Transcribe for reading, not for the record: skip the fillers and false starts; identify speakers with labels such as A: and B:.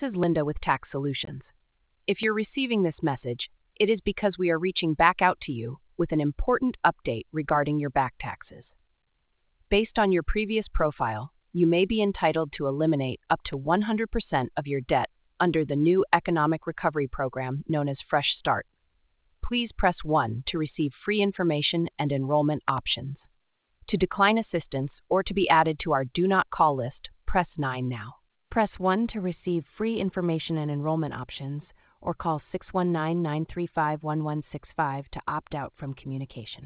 A: This is Linda with Tax Solutions. If you're receiving this message, it is because we are reaching back out to you with an important update regarding your back taxes. Based on your previous profile, you may be entitled to eliminate up to 100% of your debt under the new economic recovery program known as Fresh Start. Please press 1 to receive free information and enrollment options. To decline assistance or to be added to our Do Not Call list, press 9 now. Press 1 to receive free information and enrollment options, or call 619-935-1165 to opt out from communication.